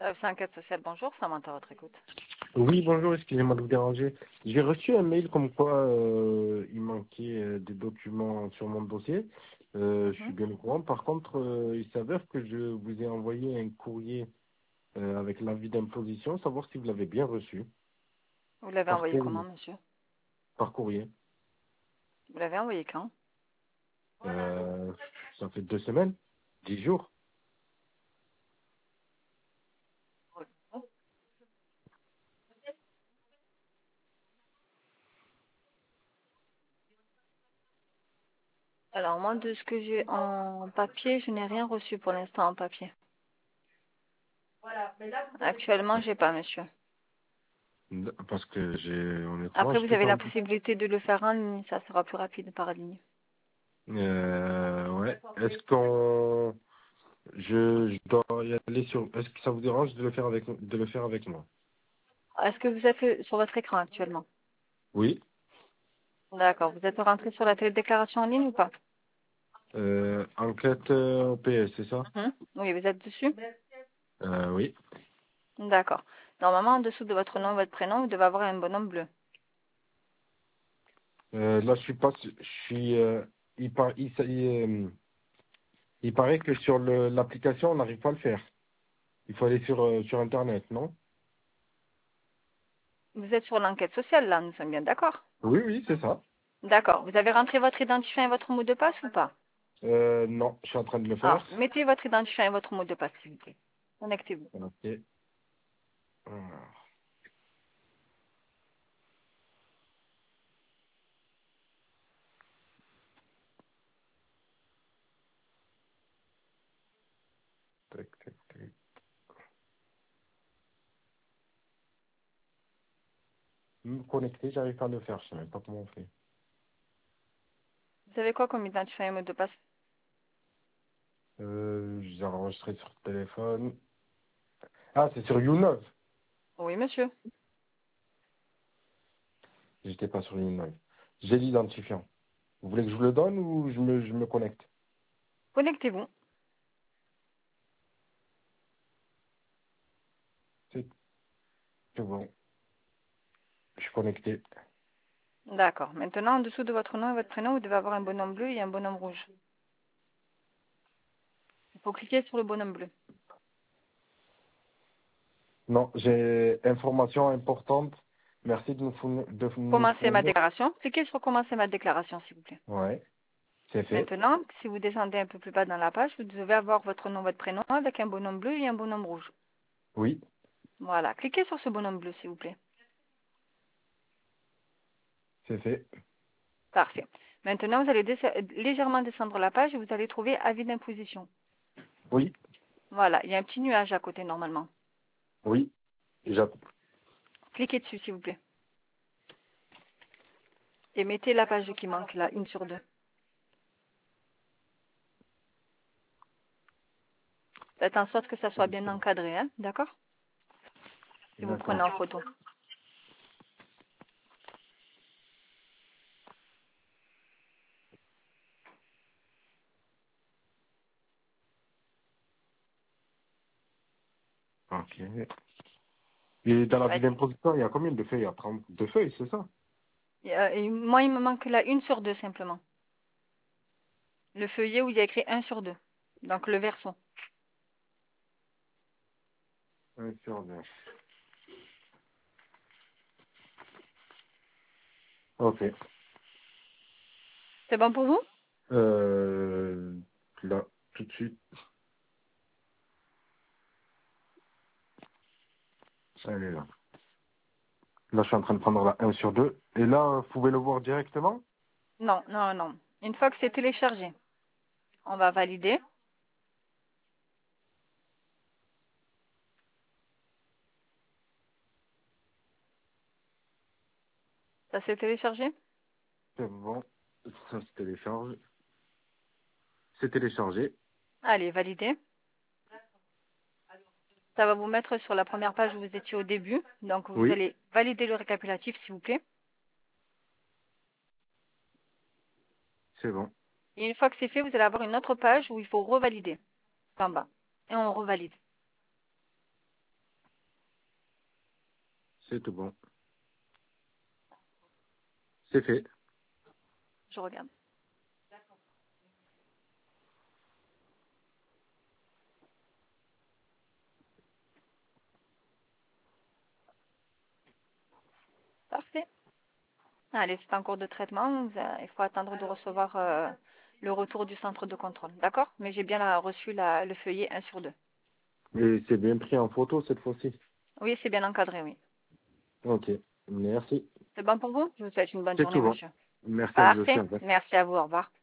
C'est enquête sociale, bonjour, Samantha, à votre écoute. Oui, bonjour, excusez-moi de vous déranger. J'ai reçu un mail comme quoi il manquait des documents sur mon dossier. Je suis Mhm. bien au courant. Par contre, il s'avère que je vous ai envoyé un courrier avec l'avis d'imposition, savoir si vous l'avez bien reçu. Vous l'avez Par envoyé comment, courrier. monsieur? Par courrier. Vous l'avez envoyé quand? Euh, Ça fait 2 semaines, 10 jours. Alors, moi, de ce que j'ai en papier, je n'ai rien reçu pour l'instant en papier. Actuellement, j'ai pas, monsieur. Parce que j'ai, honnêtement, Après, j'ai vous tout avez la envoyé. possibilité de le faire en ligne, ça sera plus rapide par ligne. Ouais. Je dois y aller sur. Est-ce que ça vous dérange de le faire avec moi? Est-ce que vous êtes sur votre écran actuellement? Oui. D'accord. Vous êtes rentré sur la télédéclaration en ligne ou pas? Enquête OPS, c'est ça? Oui, vous êtes dessus? Oui. D'accord. Normalement, en dessous de votre nom et votre prénom, vous devez avoir un bonhomme bleu. Là, je suis pas. Je suis. Il paraît que sur l'application, on n'arrive pas à le faire. Il faut aller sur Internet, non? Vous êtes sur l'enquête sociale, là, nous sommes bien d'accord? Oui, oui, c'est ça. D'accord. Vous avez rentré votre identifiant et votre mot de passe ou pas? Non, je suis en train de le faire. Alors, mettez votre identifiant et votre mot de passe, s'il vous plaît. Connectez-vous. Ok. Alors, tac, tac, tac. Me connecter, j'arrive pas à le faire. Je sais même pas comment on fait. Vous avez quoi comme identifiant et mot de passe? J'ai enregistré sur le téléphone. Ah, c'est sur YouNote. Oui, monsieur. J'étais pas sur YouNote. J'ai l'identifiant. Vous voulez que je vous le donne ou je me connecte? Connectez-vous. C'est c'est bon. Je suis connecté. D'accord. Maintenant, en dessous de votre nom et votre prénom, vous devez avoir un bonhomme bleu et un bonhomme rouge. Il faut cliquer sur le bonhomme bleu. Non, j'ai information importante. Merci de nous Commencer ma fournir. déclaration. Cliquez sur commencer ma déclaration, s'il vous plaît. Ouais, c'est fait. Maintenant, si vous descendez un peu plus bas dans la page, vous devez avoir votre nom, votre prénom avec un bonhomme bleu et un bonhomme rouge. Oui, Voilà. Cliquez sur ce bonhomme bleu, s'il vous plaît. c'est fait. Parfait. Maintenant, vous allez légèrement descendre la page et vous allez trouver avis d'imposition. Oui, Voilà. Il y a un petit nuage à côté, normalement. oui. J'a- Cliquez dessus, s'il vous plaît. Et mettez la page qui manque là, 1/2. Faites en sorte que ça soit bien encadré, hein, d'accord? Si vous D'accord. prenez en photo. Ok. Et dans la vie Valide. d'imposition, il y a combien de feuilles? Il y a 32 feuilles, c'est ça? Et moi, il me manque là 1/2 simplement. Le feuillet où il y a écrit 1/2. Donc le verso. 1/2. Ok. C'est bon pour vous? Euh, Là, tout de suite. Elle est là. Là, je suis en train de prendre la 1/2. Et là, vous pouvez le voir directement? Non, non, non. Une fois que c'est téléchargé, on va valider. Ça s'est téléchargé? C'est bon. Ça se télécharge. C'est téléchargé. Allez, valider. Ça va vous mettre sur la première page où vous étiez au début. Donc vous Oui, allez valider le récapitulatif, s'il vous plaît. c'est bon. Et une fois que c'est fait, vous allez avoir une autre page où il faut revalider. En bas. Et on revalide. C'est tout bon. C'est fait. Je regarde. Parfait. Allez, c'est en cours de traitement. Il faut attendre de recevoir le retour du centre de contrôle. D'accord? Mais j'ai bien reçu le feuillet 1 sur 2. Et c'est bien pris en photo cette fois-ci. Oui, c'est bien encadré, oui. Ok. Merci. C'est bon pour vous? Je vous souhaite une bonne C'est journée, tout bon. monsieur. Merci à vous aussi. Parfait. Au revoir. Merci à vous. Au revoir.